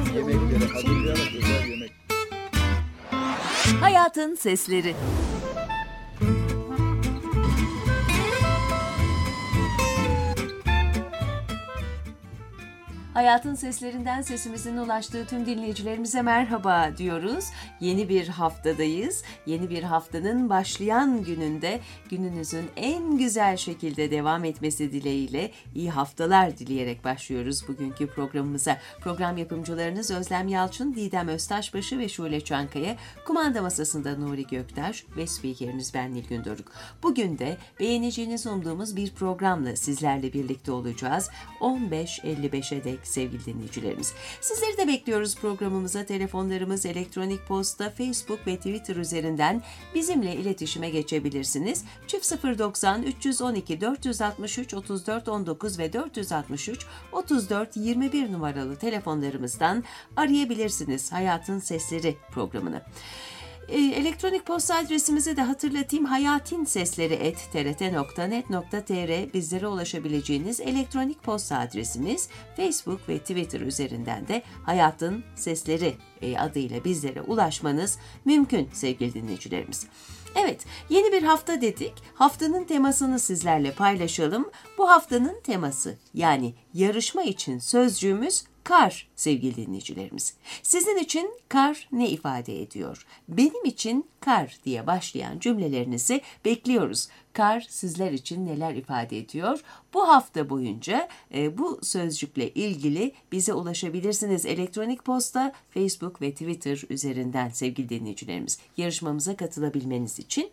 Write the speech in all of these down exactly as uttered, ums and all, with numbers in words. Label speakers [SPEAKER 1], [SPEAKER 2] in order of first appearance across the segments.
[SPEAKER 1] Yemekleri hazırlayarak özel yemek.
[SPEAKER 2] Hayatın Sesleri. Hayatın seslerinden sesimizin ulaştığı tüm dinleyicilerimize merhaba diyoruz. Yeni bir haftadayız. Yeni bir haftanın başlayan gününde gününüzün en güzel şekilde devam etmesi dileğiyle iyi haftalar dileyerek başlıyoruz bugünkü programımıza. Program yapımcılarınız Özlem Yalçın, Didem Öztaşbaşı ve Şule Çankaya. Kumanda masasında Nuri Göktaş ve spikeriniz ben Nilgün Doruk. Bugün de beğeneceğinizi umduğumuz bir programla sizlerle birlikte olacağız. on beş elli beşe dek sevgili dinleyicilerimiz. Sizleri de bekliyoruz programımıza. Telefonlarımız, elektronik posta, Facebook ve Twitter üzerinden bizimle iletişime geçebilirsiniz. Çift sıfır doksan üç on iki dört altı üç otuz dört on dokuz ve dört altı üç otuz dört yirmi bir numaralı telefonlarımızdan arayabilirsiniz Hayatın Sesleri programını. Elektronik posta adresimizi de hatırlatayım. hayatinsesleri et t r t nokta net nokta t r bizlere ulaşabileceğiniz elektronik posta adresimiz. Facebook ve Twitter üzerinden de Hayatın Sesleri adıyla bizlere ulaşmanız mümkün sevgili dinleyicilerimiz. Evet, yeni bir hafta dedik. Haftanın temasını sizlerle paylaşalım. Bu haftanın teması, yani yarışma için sözcüğümüz kar sevgili dinleyicilerimiz. Sizin için kar ne ifade ediyor? Benim için kar diye başlayan cümlelerinizi bekliyoruz. Kar sizler için neler ifade ediyor? Bu hafta boyunca e, bu sözcükle ilgili bize ulaşabilirsiniz. Elektronik posta, Facebook ve Twitter üzerinden sevgili dinleyicilerimiz. Yarışmamıza katılabilmeniz için.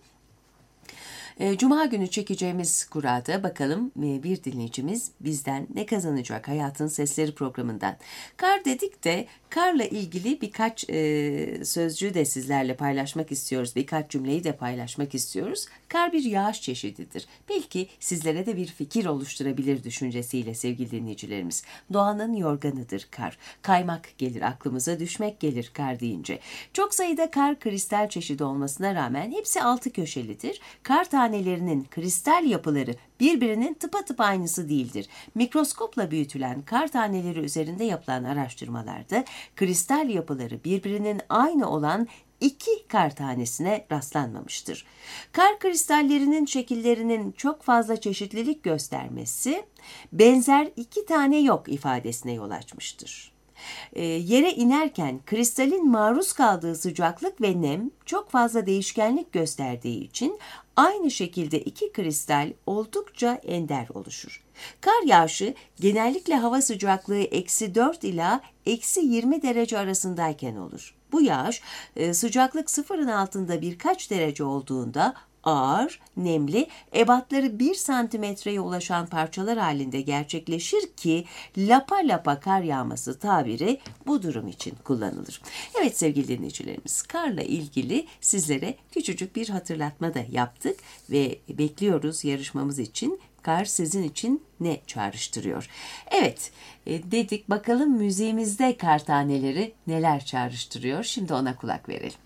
[SPEAKER 2] Cuma günü çekeceğimiz kurada bakalım bir dinleyicimiz bizden ne kazanacak Hayatın Sesleri programından. Kar dedik de karla ilgili birkaç e, sözcüğü de sizlerle paylaşmak istiyoruz. Birkaç cümleyi de paylaşmak istiyoruz. Kar bir yağış çeşididir. Belki sizlere de bir fikir oluşturabilir düşüncesiyle sevgili dinleyicilerimiz. Doğanın yorganıdır kar. Kaymak gelir aklımıza, düşmek gelir kar deyince. Çok sayıda kar kristal çeşidi olmasına rağmen hepsi altı köşelidir. Kar tanelerinin kristal yapıları birbirinin tıpatıp aynısı değildir. Mikroskopla büyütülen kar taneleri üzerinde yapılan araştırmalarda kristal yapıları birbirinin aynı olan iki kar tanesine rastlanmamıştır. Kar kristallerinin şekillerinin çok fazla çeşitlilik göstermesi, benzer iki tane yok ifadesine yol açmıştır. E, yere inerken kristalin maruz kaldığı sıcaklık ve nem çok fazla değişkenlik gösterdiği için aynı şekilde iki kristal oldukça ender oluşur. Kar yağışı genellikle hava sıcaklığı eksi dört ila eksi yirmi derece arasındayken olur. Bu yağış e, sıcaklık sıfırın altında birkaç derece olduğunda ağır, nemli, ebatları bir santimetreye ulaşan parçalar halinde gerçekleşir ki lapa lapa kar yağması tabiri bu durum için kullanılır. Evet sevgili dinleyicilerimiz, karla ilgili sizlere küçücük bir hatırlatma da yaptık ve bekliyoruz yarışmamız için. Kar sizin için ne çağrıştırıyor? Evet, e, dedik bakalım müziğimizde kar taneleri neler çağrıştırıyor? Şimdi ona kulak verelim.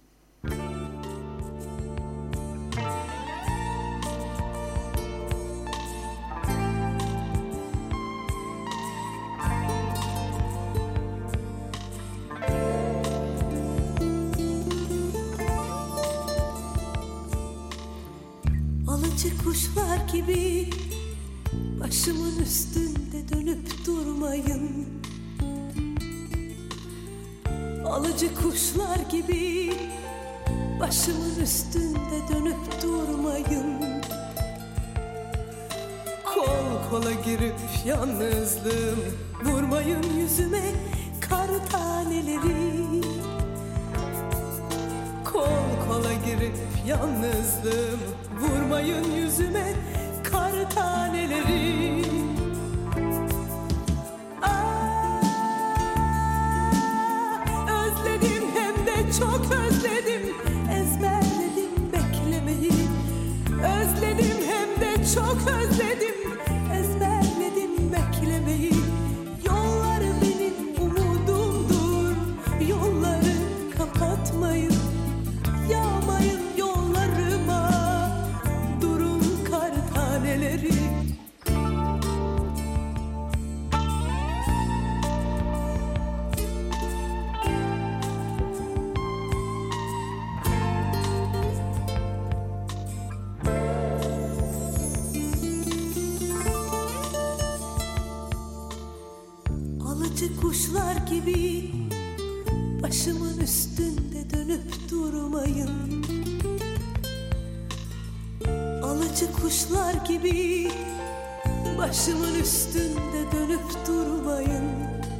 [SPEAKER 3] Alıcı kuşlar gibi başımın üstünde dönüp durmayın. Alıcı kuşlar gibi başımın üstünde dönüp durmayın. Kol kola girip yalnızlığım vurmayın yüzüme kar taneleri. Kol kola girip yalnızlığım vurmayın yüzüme kar taneleri. Aa, özledim hem de çok özledim, ezberledim beklemeyi. Özledim hem de çok özledim, ezberledim beklemeyi. Yollar benim umudumdur, yolları kapatmayın. Yağmayın yollarıma, durun kar taneleri. kuşlar gibi başımın üstünde dönüp durmayın. Alıcı kuşlar gibi başımın üstünde dönüp durmayın.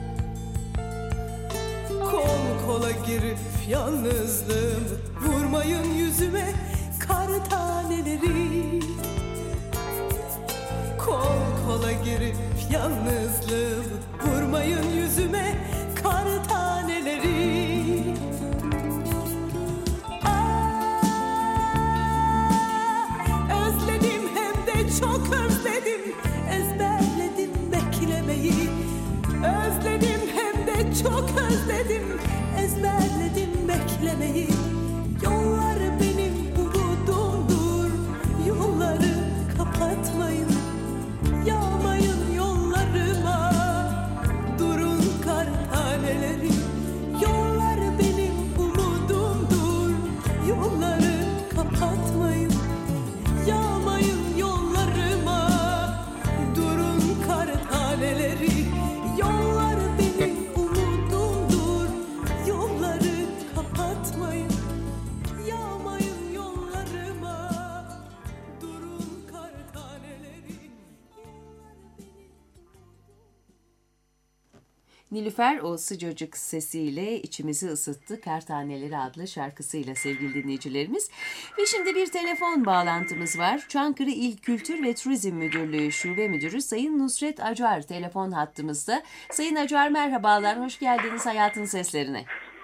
[SPEAKER 3] Kol kola girip yalnızlığımı vurmayın yüzüme kar taneleri. Kol kola girip yalnızlığımı vurmayın yüzüme kar taneleri. Ah, özledim hem de çok özledim, ezberledim beklemeyi. Özledim hem de çok özledim, ezberledim beklemeyi. Yollar benim umudumdur, yolları kapatmayın. Yağmayın yollarıma, durun kar taneleri. Yollar benim umudumdur, yolları kapatmayın. Yağmayın yollarıma, durun kar taneleri. Yollar benim umudumdur, yolları kapatmayın. Yağmayın yollarıma, durun kar taneleri.
[SPEAKER 2] Nilüfer o sıcacık sesiyle içimizi ısıttı. Kar Taneleri adlı şarkısıyla sevgili dinleyicilerimiz. Ve şimdi bir telefon bağlantımız var. Çankırı İl Kültür ve Turizm Müdürlüğü Şube Müdürü Sayın Nusret Acar telefon hattımızda. Sayın Acar merhabalar, hoş geldiniz Hayatın Seslerine.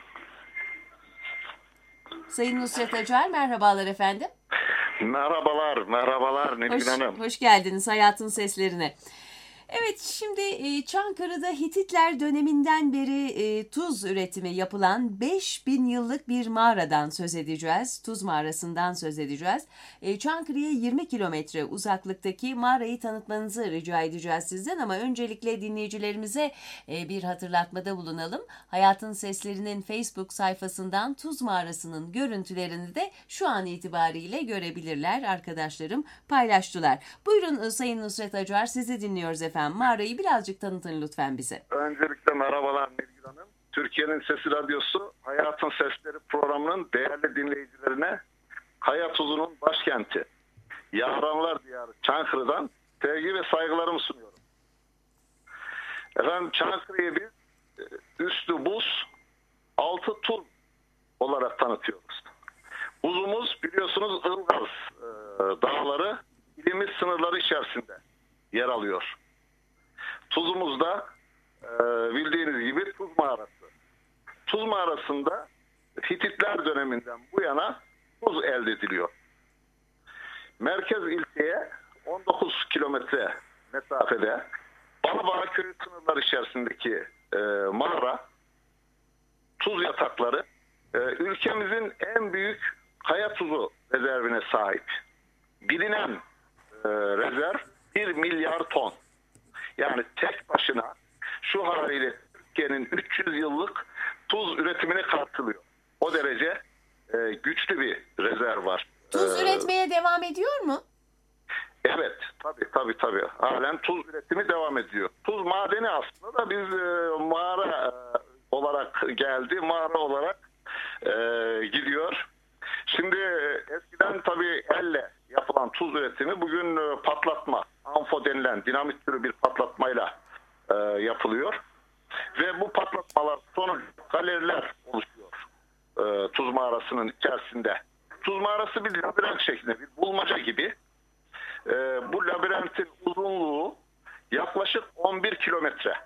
[SPEAKER 2] Sayın Nusret Acar merhabalar efendim.
[SPEAKER 1] Merhabalar, merhabalar Nilgün
[SPEAKER 2] Hoş,
[SPEAKER 1] Hanım.
[SPEAKER 2] hoş geldiniz Hayatın Seslerine. Evet, şimdi e, Çankırı'da Hititler döneminden beri e, tuz üretimi yapılan beş bin yıllık bir mağaradan söz edeceğiz. Tuz mağarasından söz edeceğiz. E, Çankırı'ya yirmi kilometre uzaklıktaki mağarayı tanıtmanızı rica edeceğiz sizden ama öncelikle dinleyicilerimize e, bir hatırlatmada bulunalım. Hayatın Sesleri'nin Facebook sayfasından Tuz Mağarası'nın görüntülerini de şu an itibariyle görebilirler. Arkadaşlarım paylaştılar. Buyurun e, Sayın Nusret Acar, sizi dinliyoruz efendim. Mağarayı birazcık tanıtın lütfen bize.
[SPEAKER 1] Öncelikle merhabalar Nilgün Hanım. Türkiye'nin Sesi Radyosu Hayatın Sesleri programının değerli dinleyicilerine Kaya Tuzu'nun başkenti Yağranlar Diyarı Çankırı'dan sevgi ve saygılarımı sunuyorum. Efendim Çankırı'yı biz üstü buz, altı tuz olarak tanıtıyoruz. Buzumuz biliyorsunuz Ilgaz e, dağları ilimiz sınırları içerisinde yer alıyor. Tuzumuz da e, bildiğiniz gibi Tuz Mağarası. Tuz Mağarası'nda Hititler döneminden bu yana tuz elde ediliyor. Merkez ilçeye on dokuz kilometre mesafede Balabağ köyü sınırları içerisindeki e, mağara, tuz yatakları e, ülkemizin en büyük kaya tuzu rezervine sahip. Bilinen e, rezerv bir milyar ton. Yani tek başına şu haliyle Türkiye'nin üç yüz yıllık tuz üretimini karşılıyor. O derece e, güçlü bir rezerv var.
[SPEAKER 2] Tuz
[SPEAKER 1] ee,
[SPEAKER 2] üretmeye devam ediyor mu?
[SPEAKER 1] Evet, tabii tabii tabii. Halen tuz üretimi devam ediyor. Tuz madeni aslında da biz e, mağara e, olarak geldi, mağara olarak e, gidiyor. Şimdi eskiden tabii elle yapılan tuz üretimi bugün e, patlatma, amfo denilen dinamit türü bir patlatmayla e, yapılıyor. Ve bu patlatmalar sonucu galeriler oluşuyor e, tuz mağarasının içerisinde. Tuz mağarası bir labirent şeklinde, bir bulmaca gibi. E, bu labirentin uzunluğu yaklaşık on bir kilometre.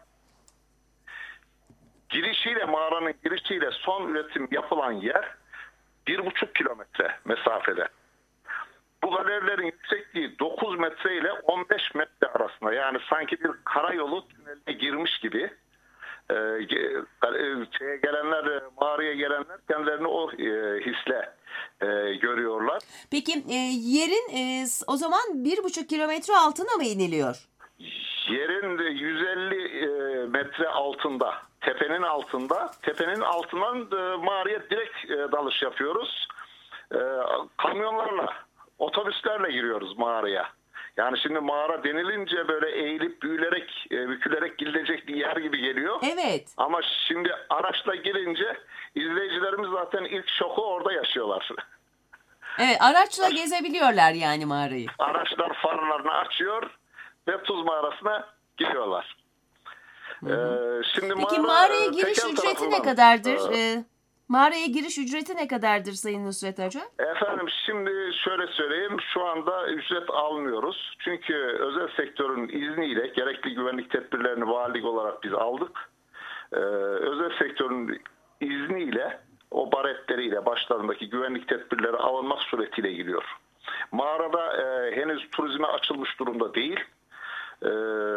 [SPEAKER 1] Girişiyle, mağaranın girişiyle son üretim yapılan yer bir buçuk kilometre mesafede. Bu galerilerin yüksekliği dokuz metre ile on beş metre arasında. Yani sanki bir karayolu tüneline girmiş gibi. Ee, şeye gelenler, mağaraya gelenler kendilerini o e, hisle e, görüyorlar.
[SPEAKER 2] Peki e, yerin e, o zaman bir buçuk kilometre altına mı iniliyor?
[SPEAKER 1] Yerin yüz elli e, metre altında, tepenin altında, tepenin altından e, mağaraya direkt e, dalış yapıyoruz. E, kamyonlarla, otobüslerle giriyoruz mağaraya. Yani şimdi mağara denilince böyle eğilip büyülerek, e, bükülerek gidilecek bir yer gibi geliyor.
[SPEAKER 2] Evet.
[SPEAKER 1] Ama şimdi araçla girince izleyicilerimiz zaten ilk şoku orada yaşıyorlar.
[SPEAKER 2] Evet, araçla gezebiliyorlar yani mağarayı.
[SPEAKER 1] Araçlar farlarını açıyor ve Tuz Mağarası'na giriyorlar. Ee, şimdi
[SPEAKER 2] Peki
[SPEAKER 1] mağara,
[SPEAKER 2] mağaraya giriş
[SPEAKER 1] tekel
[SPEAKER 2] ücreti ne
[SPEAKER 1] tarafından,
[SPEAKER 2] kadardır?
[SPEAKER 1] e,
[SPEAKER 2] Ee, mağaraya giriş ücreti ne kadardır Sayın Nusret Hoca?
[SPEAKER 1] Efendim şimdi şöyle söyleyeyim, şu anda ücret almıyoruz. Çünkü özel sektörün izniyle gerekli güvenlik tedbirlerini valilik olarak biz aldık. Ee, özel sektörün izniyle o baretleriyle başlarındaki güvenlik tedbirleri alınmak suretiyle giriyor. Mağarada e, henüz turizme açılmış durumda değil. Ee,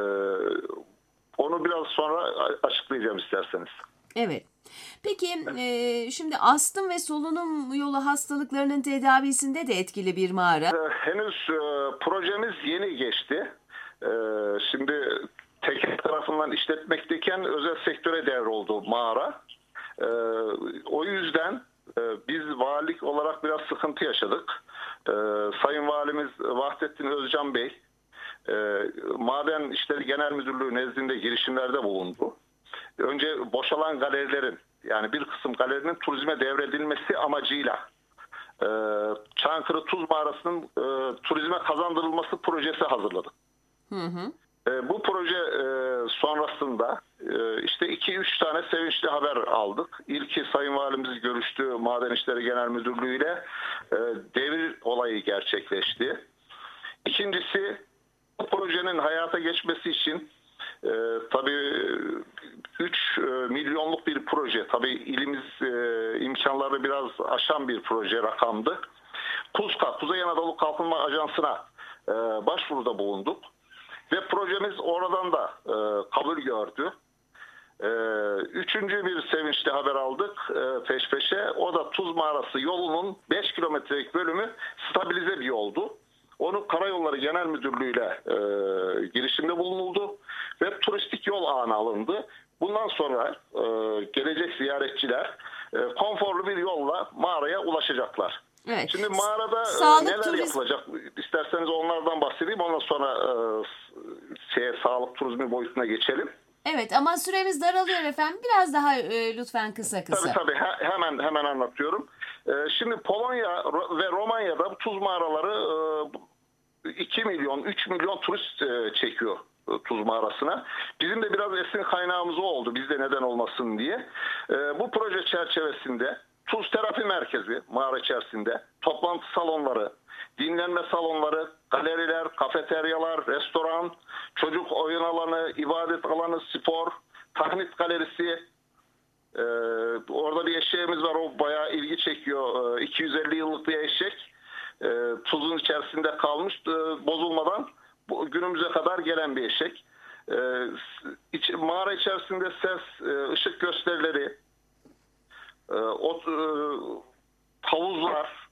[SPEAKER 1] onu biraz sonra açıklayacağım isterseniz.
[SPEAKER 2] Evet. Peki e, şimdi astım ve solunum yolu hastalıklarının tedavisinde de etkili bir mağara.
[SPEAKER 1] Ee, henüz e, projemiz yeni geçti. Ee, şimdi tekel tarafından işletmekteyken özel sektöre devroldu mağara. Ee, o yüzden e, biz valilik olarak biraz sıkıntı yaşadık. Ee, Sayın Valimiz Vahdettin Özcan Bey, e, Maden İşleri Genel Müdürlüğü nezdinde girişimlerde bulundu. Önce boşalan galerilerin, yani bir kısım galerinin turizme devredilmesi amacıyla e, Çankırı Tuz Mağarası'nın e, turizme kazandırılması projesi hazırladık.
[SPEAKER 2] Hı hı.
[SPEAKER 1] E, bu proje e, sonrasında e, işte iki üç tane sevinçli haber aldık. İlki Sayın Valimiz görüştü, Maden İşleri Genel Müdürlüğü ile e, devir olayı gerçekleşti. İkincisi, bu projenin hayata geçmesi için e, tabii üç milyonluk bir proje. Tabii ilimiz e, imkanları biraz aşan bir proje rakamdı. KUSKA, Kuzey Anadolu Kalkınma Ajansı'na e, başvuruda bulunduk. Ve projemiz oradan da e, kabul gördü. E, üçüncü bir sevinçli haber aldık e, peş peşe. O da Tuz Mağarası yolunun beş kilometrelik bölümü stabilize bir yoldu. Onu Karayolları Genel Müdürlüğü ile e, girişimde bulunuldu ve turistik yol ağına alındı. Bundan sonra e, gelecek ziyaretçiler e, konforlu bir yolla mağaraya ulaşacaklar.
[SPEAKER 2] Evet.
[SPEAKER 1] Şimdi mağarada
[SPEAKER 2] Sağlık,
[SPEAKER 1] neler
[SPEAKER 2] turizm...
[SPEAKER 1] yapılacak? İsterseniz onlardan bahsedeyim. Ondan sonra e, şeye, sağlık turizmi boyutuna geçelim.
[SPEAKER 2] Evet ama süremiz daralıyor efendim. Biraz daha e, lütfen kısa kısa.
[SPEAKER 1] Tabii tabii he, hemen hemen anlatıyorum. E, şimdi Polonya ve Romanya'da bu tuz mağaraları e, iki milyon, üç milyon turist e, çekiyor e, Tuz Mağarası'na. Bizim de biraz esin kaynağımız o oldu. Bizde neden olmasın diye. E, bu proje çerçevesinde Tuz Terapi Merkezi mağara içerisinde, toplantı salonları, dinlenme salonları, galeriler, kafeteryalar, restoran, çocuk oyun alanı, ibadet alanı, spor, tahnit galerisi. Ee, orada bir eşeğimiz var, o bayağı ilgi çekiyor. Ee, iki yüz elli yıllık bir eşek. Ee, tuzun içerisinde kalmış, e, bozulmadan bu, günümüze kadar gelen bir eşek. Ee, iç, mağara içerisinde ses, e, ışık gösterileri, e, ot, e, havuzlar,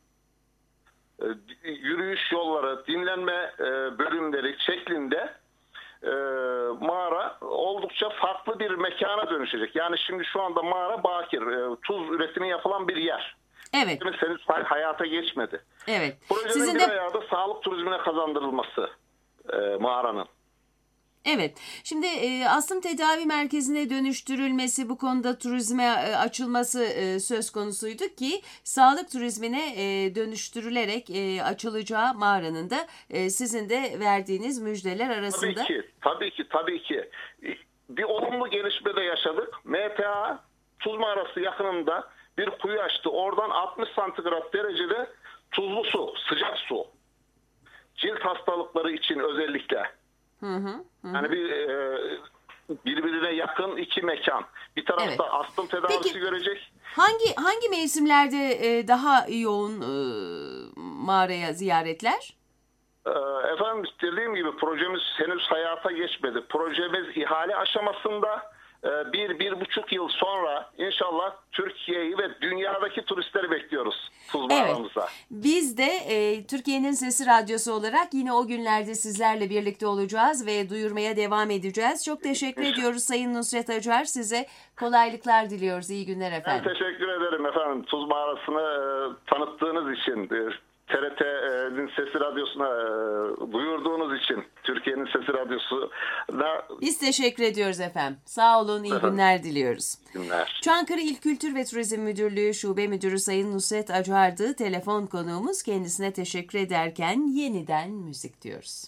[SPEAKER 1] yürüyüş yolları, dinlenme bölümleri şeklinde mağara oldukça farklı bir mekana dönüşecek. Yani şimdi şu anda mağara bakir, tuz üretimi yapılan bir yer.
[SPEAKER 2] Evet.
[SPEAKER 1] Henüz hayata geçmedi.
[SPEAKER 2] Evet.
[SPEAKER 1] Projenin
[SPEAKER 2] Sizin
[SPEAKER 1] bir
[SPEAKER 2] de...
[SPEAKER 1] ayağı da sağlık turizmine kazandırılması mağaranın.
[SPEAKER 2] Evet. Şimdi e, astım tedavi merkezine dönüştürülmesi, bu konuda turizme e, açılması e, söz konusuydu ki sağlık turizmine e, dönüştürülerek e, açılacağı mağaranın da e, sizin de verdiğiniz müjdeler arasında.
[SPEAKER 1] Tabii ki, tabii ki, tabii ki. Bir olumlu gelişme de yaşadık. M T A Tuz Mağarası yakınında bir kuyu açtı. Oradan altmış santigrat derecede tuzlu su, sıcak su. Cilt hastalıkları için özellikle.
[SPEAKER 2] Hı hı, hı.
[SPEAKER 1] Yani bir e, birbirine yakın iki mekan. Bir tarafta
[SPEAKER 2] Evet.
[SPEAKER 1] astım tedavisi
[SPEAKER 2] Peki,
[SPEAKER 1] görecek.
[SPEAKER 2] Hangi hangi mevsimlerde e, daha yoğun e, mağaraya ziyaretler?
[SPEAKER 1] E, efendim dediğim gibi projemiz henüz hayata geçmedi. Projemiz ihale aşamasında. Bir, bir buçuk yıl sonra inşallah Türkiye'yi ve dünyadaki turistleri bekliyoruz Tuz Mağaramıza.
[SPEAKER 2] Evet. Biz de e, Türkiye'nin Sesi Radyosu olarak yine o günlerde sizlerle birlikte olacağız ve duyurmaya devam edeceğiz. Çok teşekkür İnşallah. ediyoruz Sayın Nusret Acar. Size kolaylıklar diliyoruz. İyi günler efendim.
[SPEAKER 1] Ben teşekkür ederim efendim. Tuz Mağarası'nı e, tanıttığınız için, e, T R T'nin Sesi Radyosu'na e, duyurduğunuz için, Türkiye'nin Sesi Radyosu'na...
[SPEAKER 2] Biz teşekkür ediyoruz efendim. Sağ olun, iyi günler diliyoruz.
[SPEAKER 1] Günler.
[SPEAKER 2] Çankırı İl Kültür ve Turizm Müdürlüğü Şube Müdürü Sayın Nusret Acardı telefon konuğumuz, kendisine teşekkür ederken yeniden müzik diyoruz.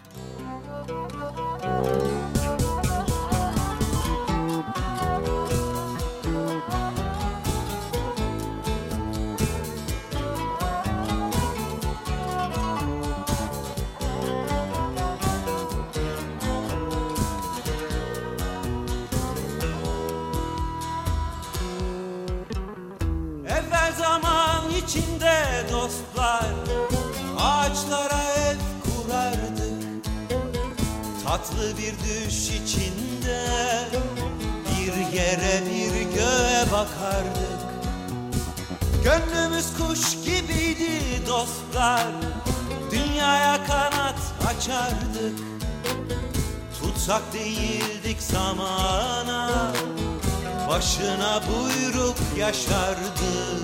[SPEAKER 4] Evvel zaman içinde dostlar ağaçlara ev kurardık. Tatlı bir düş içinde bir yere bir göğe bakardık. Gönlümüz kuş gibiydi dostlar, dünyaya kanat açardık. Tutsak değildik zamana, başına buyruk yaşardık.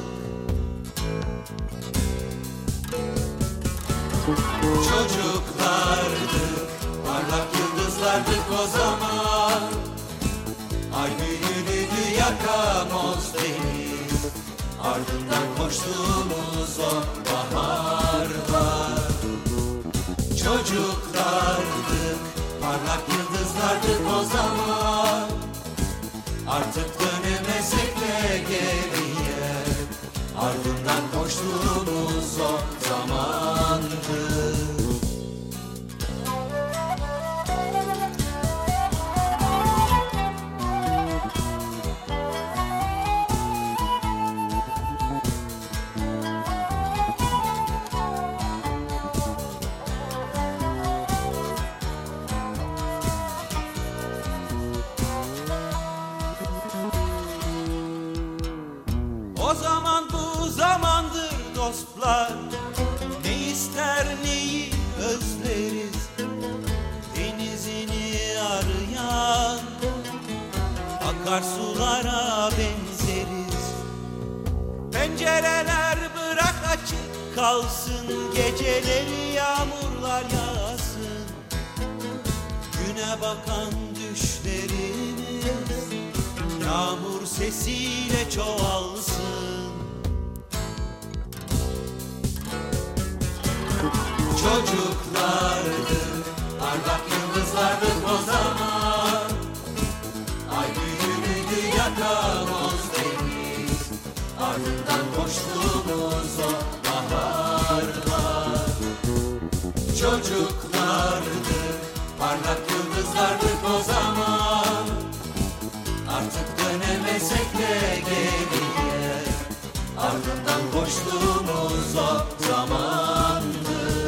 [SPEAKER 4] Çocuklardık, parlak yıldızlardık o zaman. Ay büyülüydü yakamoz deniz, ardından koştuğumuz o baharlar. Çocuklardık, parlak yıldızlardık o zaman. Artık dönemesek de geriye, ardından koştuğumuz o zamandı. O zaman bu zamandır dostlar, ne ister neyi özleriz. Denizini arayan akarsulara benzeriz. Pencereler bırak açık kalsın, geceleri yağmurlar yağsın. Güne bakan düşlerimiz yağmur sesiyle çoğalsın. Çocuklardık, parlak yıldızlardık o zaman. Ay büyülüydü yakamoz deniz, ardından koştuğumuz o baharlar. Çocuklardık, parlak yıldızlardık o zaman. Artık dönemesek de geriye, ardından koştuğumuz o zamandı.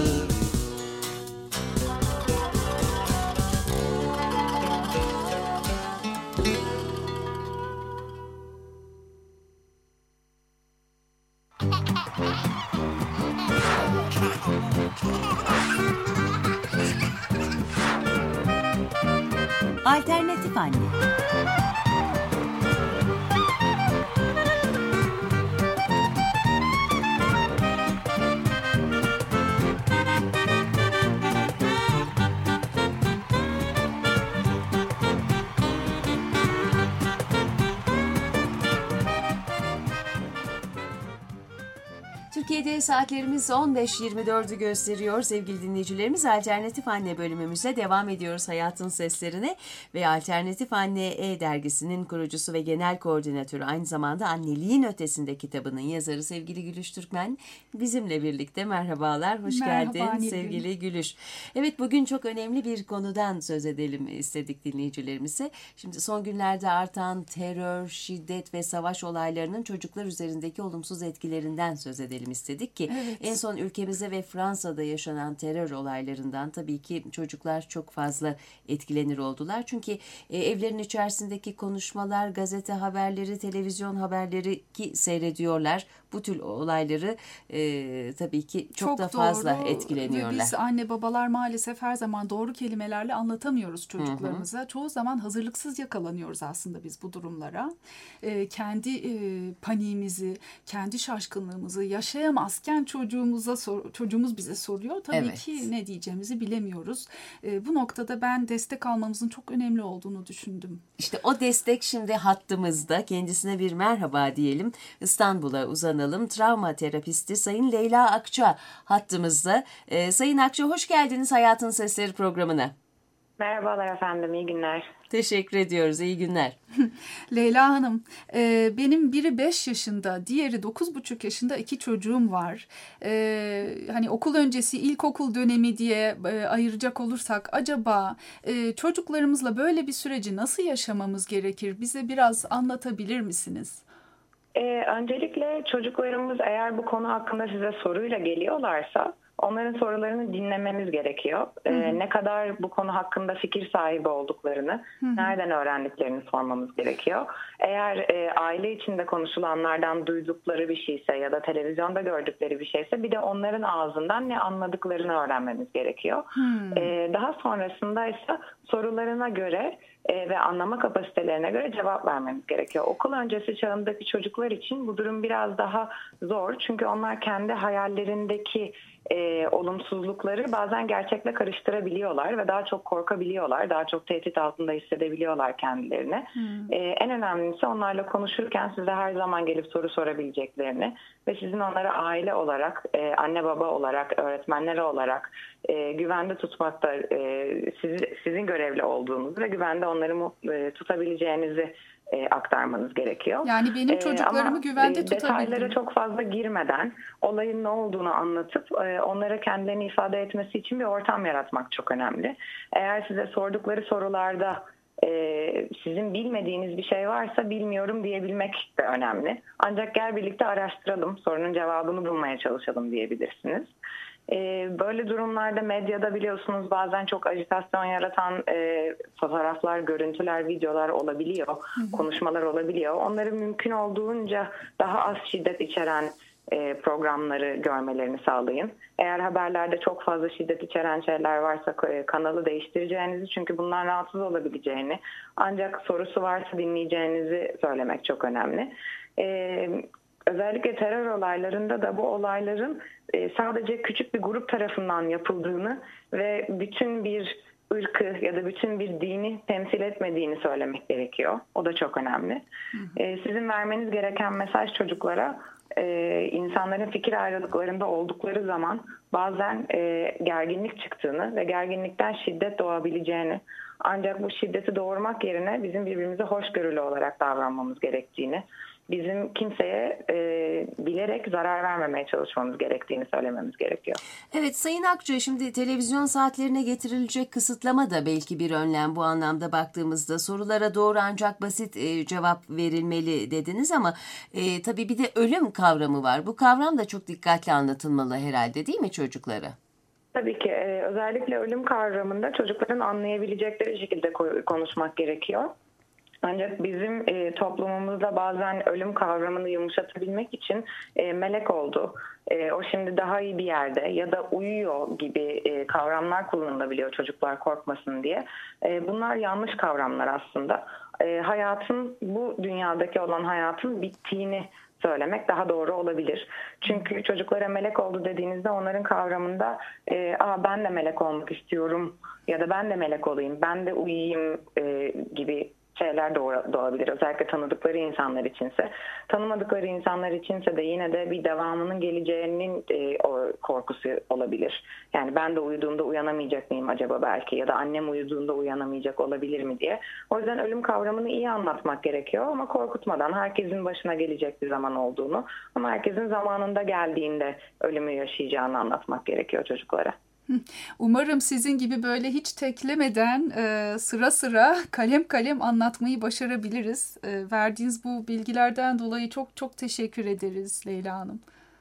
[SPEAKER 5] Alternatif Anne.
[SPEAKER 2] Türkiye'de saatlerimiz on beş yirmi dördü gösteriyor. Sevgili dinleyicilerimiz, Alternatif Anne bölümümüze devam ediyoruz hayatın seslerine ve Alternatif Anne E-Dergisi'nin kurucusu ve genel koordinatörü, aynı zamanda Anneliğin Ötesinde kitabının yazarı sevgili Gülüş Türkmen bizimle birlikte. Merhabalar, hoş
[SPEAKER 6] Merhaba,
[SPEAKER 2] geldin
[SPEAKER 6] Anneliğin.
[SPEAKER 2] sevgili Gülüş. Evet, bugün çok önemli bir konudan söz edelim istedik dinleyicilerimize. Şimdi son günlerde artan terör, şiddet ve savaş olaylarının çocuklar üzerindeki olumsuz etkilerinden söz edelim istedik ki
[SPEAKER 6] Evet.
[SPEAKER 2] en son ülkemizde ve Fransa'da yaşanan terör olaylarından tabii ki çocuklar çok fazla etkilenir oldular. Çünkü e, evlerin içerisindeki konuşmalar, gazete haberleri, televizyon haberleri ki seyrediyorlar. Bu tür olayları e, tabii ki çok, çok da fazla
[SPEAKER 6] doğru.
[SPEAKER 2] etkileniyorlar.
[SPEAKER 6] Ve biz anne babalar maalesef her zaman doğru kelimelerle anlatamıyoruz çocuklarımıza. Hı hı. Çoğu zaman hazırlıksız yakalanıyoruz aslında biz bu durumlara. E, kendi e, paniğimizi, kendi şaşkınlığımızı yaşayamıyoruz. anlamazken çocuğumuza sor, çocuğumuz bize soruyor. Tabii
[SPEAKER 2] Evet.
[SPEAKER 6] ki ne diyeceğimizi bilemiyoruz. E, bu noktada ben destek almamızın çok önemli olduğunu düşündüm.
[SPEAKER 2] İşte o destek şimdi hattımızda. Kendisine bir merhaba diyelim. İstanbul'a uzanalım. Travma terapisti Sayın Leyla Akça hattımızda. Ee, Sayın Akça hoş geldiniz Hayatın Sesleri programına.
[SPEAKER 5] Merhabalar efendim, iyi günler.
[SPEAKER 2] Teşekkür ediyoruz. İyi günler.
[SPEAKER 6] Leyla Hanım, e, benim biri beş yaşında, diğeri dokuz buçuk yaşında iki çocuğum var. E, hani okul öncesi ilkokul dönemi diye e, ayıracak olursak acaba e, çocuklarımızla böyle bir süreci nasıl yaşamamız gerekir? Bize biraz anlatabilir misiniz?
[SPEAKER 5] Ee, öncelikle çocuklarımız eğer bu konu hakkında size soruyla geliyorlarsa onların sorularını dinlememiz gerekiyor. Ee, ne kadar bu konu hakkında fikir sahibi olduklarını, nereden öğrendiklerini sormamız gerekiyor. Eğer e, aile içinde konuşulanlardan duydukları bir şeyse ya da televizyonda gördükleri bir şeyse bir de onların ağzından ne anladıklarını öğrenmemiz gerekiyor. Ee, daha sonrasında ise sorularına göre e, ve anlama kapasitelerine göre cevap vermemiz gerekiyor. Okul öncesi çağındaki çocuklar için bu durum biraz daha zor. Çünkü onlar kendi hayallerindeki e, olumsuzlukları bazen gerçekle karıştırabiliyorlar ve daha çok korkabiliyorlar. Daha çok tehdit altında hissedebiliyorlar kendilerini. Hmm. E, en önemlisi onlarla konuşurken size her zaman gelip soru sorabileceklerini ve sizin onları aile olarak, e, anne baba olarak, öğretmenler olarak e, güvende tutmakta e, siz, sizin görevli olduğunuzu ve güvende onları e, tutabileceğinizi E, aktarmanız gerekiyor.
[SPEAKER 6] Yani benim çocuklarımı e, güvende tutabildim.
[SPEAKER 5] Detaylara çok fazla girmeden olayın ne olduğunu anlatıp e, onlara kendilerini ifade etmesi için bir ortam yaratmak çok önemli. Eğer size sordukları sorularda e, sizin bilmediğiniz bir şey varsa bilmiyorum diyebilmek de önemli. Ancak gel birlikte araştıralım, sorunun cevabını bulmaya çalışalım diyebilirsiniz. Böyle durumlarda medyada biliyorsunuz bazen çok ajitasyon yaratan e, fotoğraflar, görüntüler, videolar olabiliyor, hı hı. konuşmalar olabiliyor. Onları mümkün olduğunca daha az şiddet içeren e, programları görmelerini sağlayın. Eğer haberlerde çok fazla şiddet içeren şeyler varsa e, kanalı değiştireceğinizi, çünkü bundan rahatsız olabileceğini, ancak sorusu varsa dinleyeceğinizi söylemek çok önemli. Evet. Özellikle terör olaylarında da bu olayların sadece küçük bir grup tarafından yapıldığını ve bütün bir ırkı ya da bütün bir dini temsil etmediğini söylemek gerekiyor. O da çok önemli. Hı hı. Sizin vermeniz gereken mesaj çocuklara, insanların fikir ayrılıklarında oldukları zaman bazen gerginlik çıktığını ve gerginlikten şiddet doğabileceğini, ancak bu şiddeti doğurmak yerine bizim birbirimize hoşgörülü olarak davranmamız gerektiğini, bizim kimseye e, bilerek zarar vermemeye çalışmamız gerektiğini söylememiz gerekiyor.
[SPEAKER 2] Evet Sayın Akça, şimdi televizyon saatlerine getirilecek kısıtlama da belki bir önlem bu anlamda baktığımızda. Sorulara doğru ancak basit e, cevap verilmeli dediniz ama e, tabii bir de ölüm kavramı var. Bu kavram da çok dikkatli anlatılmalı herhalde, değil mi çocuklara?
[SPEAKER 5] Tabii ki. E, özellikle ölüm kavramında çocukların anlayabilecekleri şekilde konuşmak gerekiyor. Ancak bizim e, toplumumuzda bazen ölüm kavramını yumuşatabilmek için e, melek oldu, e, o şimdi daha iyi bir yerde ya da uyuyor gibi e, kavramlar kullanılabiliyor çocuklar korkmasın diye. E, bunlar yanlış kavramlar aslında. E, hayatın, bu dünyadaki olan hayatın bittiğini söylemek daha doğru olabilir. Çünkü çocuklara melek oldu dediğinizde onların kavramında e, Aa, ben de melek olmak istiyorum ya da ben de melek olayım, ben de uyuyayım e, gibi şeyler doğabilir. Özellikle tanıdıkları insanlar içinse. Tanımadıkları insanlar içinse de yine de bir devamının geleceğinin e, o korkusu olabilir. Yani ben de uyuduğumda uyanamayacak mıyım acaba belki, ya da annem uyuduğunda uyanamayacak olabilir mi diye. O yüzden ölüm kavramını iyi anlatmak gerekiyor ama korkutmadan, herkesin başına gelecek bir zaman olduğunu ama herkesin zamanında geldiğinde ölümü yaşayacağını anlatmak gerekiyor çocuklara.
[SPEAKER 6] Umarım sizin gibi böyle hiç teklemeden e, sıra sıra kalem kalem anlatmayı başarabiliriz. E, verdiğiniz bu bilgilerden dolayı çok çok teşekkür ederiz Leyla Hanım.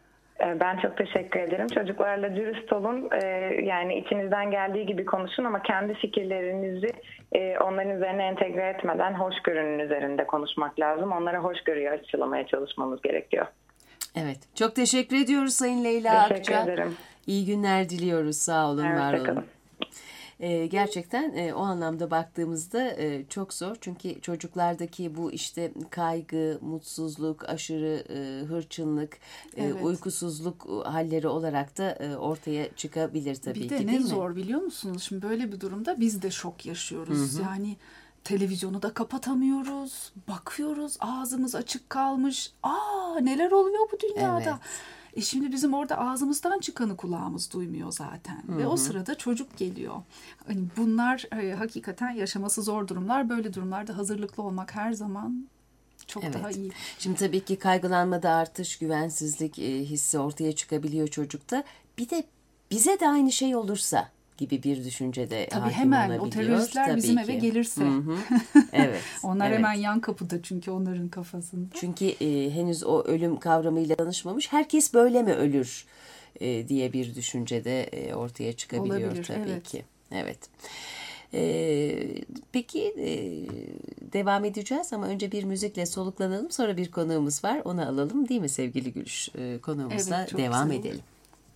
[SPEAKER 5] Ben çok teşekkür ederim. Çocuklarla dürüst olun. Ee, yani içinizden geldiği gibi konuşun ama kendi fikirlerinizi e, onların üzerine entegre etmeden hoşgörünün üzerinde konuşmak lazım. Onlara hoşgörüyü aşılamaya çalışmamız gerekiyor.
[SPEAKER 2] Evet. Çok teşekkür ediyoruz Sayın Leyla Akça.
[SPEAKER 5] Teşekkür ederim.
[SPEAKER 2] İyi günler diliyoruz. Sağ olun,
[SPEAKER 5] evet,
[SPEAKER 2] var olun. E, gerçekten e, o anlamda baktığımızda e, çok zor. Çünkü çocuklardaki bu işte kaygı, mutsuzluk, aşırı e, hırçınlık,
[SPEAKER 6] Evet.
[SPEAKER 2] e, uykusuzluk halleri olarak da e, ortaya çıkabilir tabii
[SPEAKER 6] Bir
[SPEAKER 2] ki,
[SPEAKER 6] de
[SPEAKER 2] değil
[SPEAKER 6] ne
[SPEAKER 2] mi?
[SPEAKER 6] zor biliyor musunuz? Şimdi böyle bir durumda biz de şok yaşıyoruz. Yani televizyonu da kapatamıyoruz. Bakıyoruz, ağzımız açık kalmış. Aa, neler oluyor bu dünyada?
[SPEAKER 2] Evet.
[SPEAKER 6] E şimdi bizim orada ağzımızdan çıkanı kulağımız duymuyor zaten. Ve o sırada çocuk geliyor. Hani bunlar e, hakikaten yaşaması zor durumlar. Böyle durumlarda hazırlıklı olmak her zaman çok
[SPEAKER 2] Evet.
[SPEAKER 6] daha iyi.
[SPEAKER 2] Şimdi tabii ki kaygılanmada artış, güvensizlik e, hissi ortaya çıkabiliyor çocukta. Bir de bize de aynı şey olursa gibi bir düşünce de
[SPEAKER 6] Tabii
[SPEAKER 2] hakim
[SPEAKER 6] hemen o
[SPEAKER 2] olabiliyor.
[SPEAKER 6] teröristler
[SPEAKER 2] Tabii
[SPEAKER 6] bizim
[SPEAKER 2] ki.
[SPEAKER 6] eve gelirse.
[SPEAKER 2] Hı hı. Evet.
[SPEAKER 6] Onlar
[SPEAKER 2] evet.
[SPEAKER 6] hemen yan kapıda çünkü onların kafasında.
[SPEAKER 2] Çünkü e, henüz o ölüm kavramıyla tanışmamış. Herkes böyle mi ölür e, diye bir düşünce de e, ortaya çıkabiliyor
[SPEAKER 6] Olabilir,
[SPEAKER 2] tabii
[SPEAKER 6] evet.
[SPEAKER 2] ki. Evet. E, peki e, devam edeceğiz ama önce bir müzikle soluklanalım. Sonra bir konuğumuz var. Onu alalım değil mi sevgili Gülüş? E, konuğumuzla
[SPEAKER 6] Evet, çok
[SPEAKER 2] devam
[SPEAKER 6] güzel olur.
[SPEAKER 2] edelim.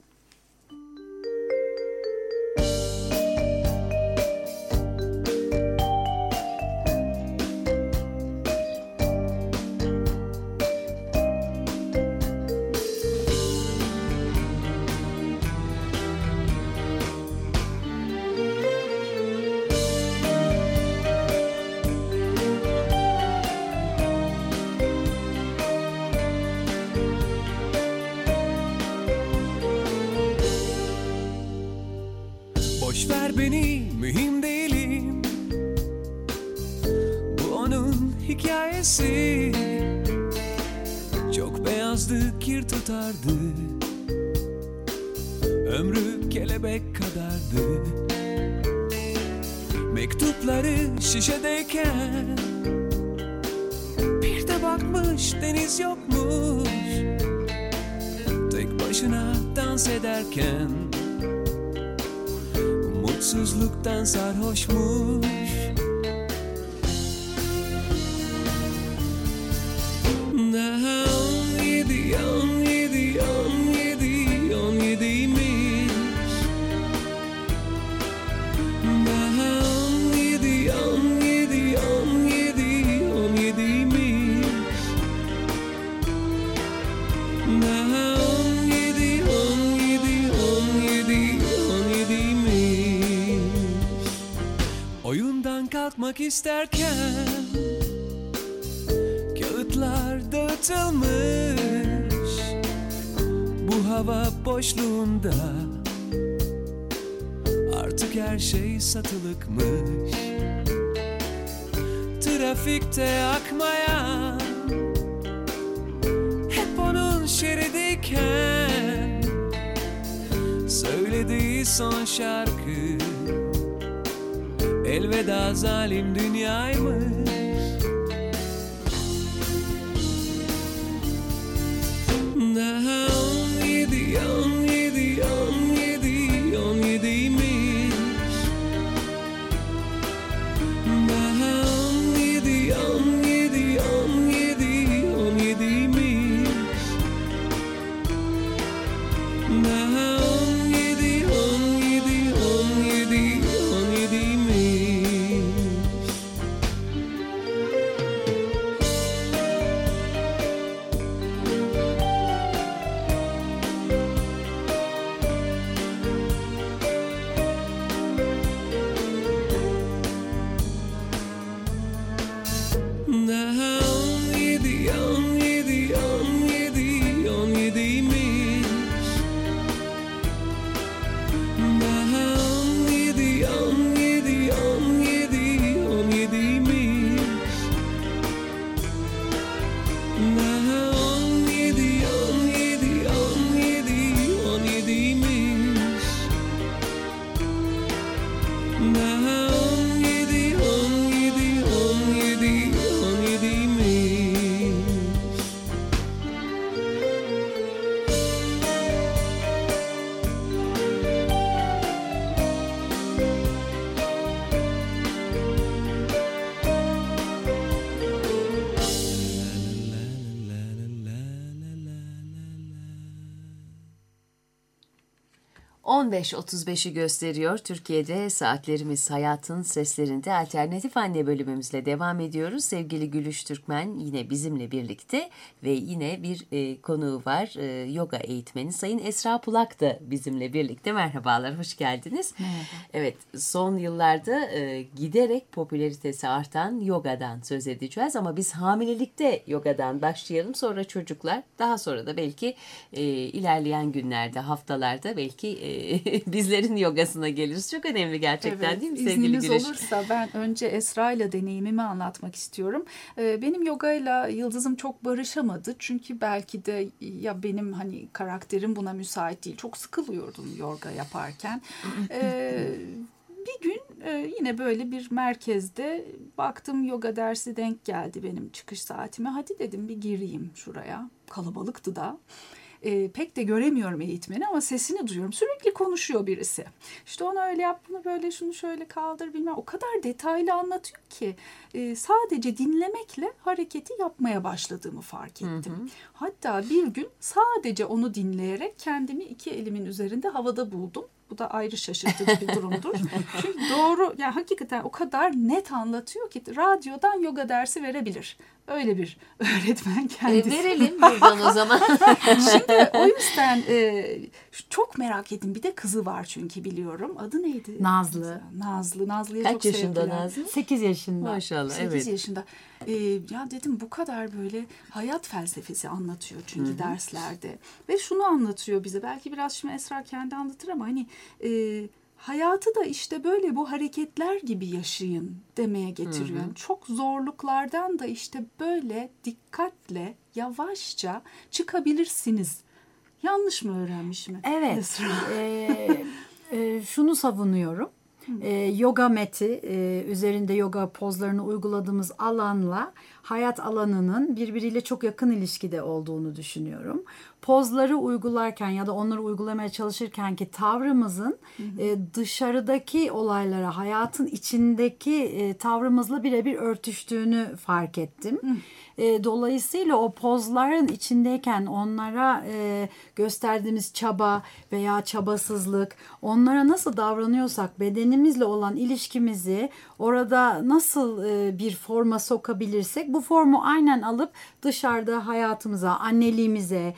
[SPEAKER 7] Boş ver beni, mühim değilim. Bu onun hikayesi. Çok beyazdı, kir tutardı. Ömrü kelebek kadardı. Mektupları şişedeyken bir de bakmış deniz yokmuş. Tek başına dans ederken mutsuzluktan sarhoşmuş. Daha on yedi, on yedi, on yedi, on yediymiş. Daha on yedi, on yedi, on yedi, on yediymiş. Daha on yedi, on yedi, on yedi, on yediymiş. Oyundan kalkmak isterken kağıtlar dağıtılmış. Bu hava boşluğunda artık her şey satılıkmış. Trafikte akmayan hep onun şeridiyken söylediği son şarkı elveda zalim dünyaymış. Daha on yedi, on yedi, on yedi, on yediymiş. Daha on yedi, on yedi, on yedi, on yediymiş. Daha on yedi, on yedi, on yedi, on yediymiş.
[SPEAKER 2] on beş otuz beşi gösteriyor. Türkiye'de saatlerimiz Hayatın Seslerinde alternatif anne bölümümüzle devam ediyoruz. Sevgili Gülüş Türkmen yine bizimle birlikte ve yine bir e, konuğu var. E, yoga eğitmeni Sayın Esra Pulak da bizimle birlikte. Merhabalar, hoş geldiniz.
[SPEAKER 6] Merhaba.
[SPEAKER 2] Evet, son yıllarda e, giderek popülaritesi artan yogadan söz edeceğiz. Ama biz hamilelikte yogadan başlayalım. Sonra çocuklar, daha sonra da belki e, ilerleyen günlerde, haftalarda belki e, bizlerin yogasına geliriz. Çok önemli gerçekten,
[SPEAKER 6] evet,
[SPEAKER 2] değil mi sevgili
[SPEAKER 6] İzniniz
[SPEAKER 2] Gülüş?
[SPEAKER 6] olursa ben önce Esra ile deneyimimi anlatmak istiyorum. Ee, benim yogayla Yıldız'ım çok barışamadı. Çünkü belki de ya benim hani karakterim buna müsait değil. Çok sıkılıyordum yoga yaparken. Ee, bir gün e, yine böyle bir merkezde baktım, yoga dersi denk geldi benim çıkış saatime. Hadi dedim bir gireyim şuraya. Kalabalıktı da. E, pek de göremiyorum eğitmeni ama sesini duyuyorum. Sürekli konuşuyor birisi. İşte onu öyle yap, bunu böyle, şunu şöyle kaldır bilmem. O kadar detaylı anlatıyor ki e, sadece dinlemekle hareketi yapmaya başladığımı fark ettim. Hı hı. Hatta bir gün sadece onu dinleyerek kendimi iki elimin üzerinde havada buldum. Bu da ayrı şaşırtıcı bir durumdur. Çünkü doğru, yani hakikaten o kadar net anlatıyor ki radyodan yoga dersi verebilir. Öyle bir öğretmen kendisi.
[SPEAKER 2] E, verelim buradan o zaman.
[SPEAKER 6] Şimdi o yüzden e, çok merak ettim. Bir de kızı var çünkü biliyorum. Adı neydi?
[SPEAKER 8] Nazlı.
[SPEAKER 6] Nazlı. Nazlı'ya
[SPEAKER 2] Kaç
[SPEAKER 6] çok
[SPEAKER 2] yaşında
[SPEAKER 6] sevdiler.
[SPEAKER 2] Nazlı?
[SPEAKER 8] sekiz yaşında.
[SPEAKER 2] Maşallah,
[SPEAKER 6] sekiz
[SPEAKER 2] evet.
[SPEAKER 6] yaşında. Ee, ya dedim bu kadar böyle hayat felsefesi anlatıyor çünkü Hı-hı. derslerde. Ve şunu anlatıyor bize. Belki biraz şimdi Esra kendi anlatır ama hani e, hayatı da işte böyle bu hareketler gibi yaşayın demeye getiriyor. Hı-hı. Çok zorluklardan da işte böyle dikkatle, yavaşça çıkabilirsiniz. Yanlış mı öğrenmişim?
[SPEAKER 8] Evet.
[SPEAKER 6] Esra?
[SPEAKER 8] e, e, şunu savunuyorum. E, yoga meti, e, üzerinde yoga pozlarını uyguladığımız alanla hayat alanının birbiriyle çok yakın ilişkide olduğunu düşünüyorum. Pozları uygularken ya da onları uygulamaya çalışırken ki tavrımızın hı hı. E, dışarıdaki olaylara, hayatın içindeki e, tavrımızla birebir örtüştüğünü fark ettim. E, dolayısıyla o pozların içindeyken onlara e, gösterdiğimiz çaba veya çabasızlık, onlara nasıl davranıyorsak bedenimizle olan ilişkimizi orada nasıl e, bir forma sokabilirsek bu formu aynen alıp dışarıda hayatımıza, anneliğimize,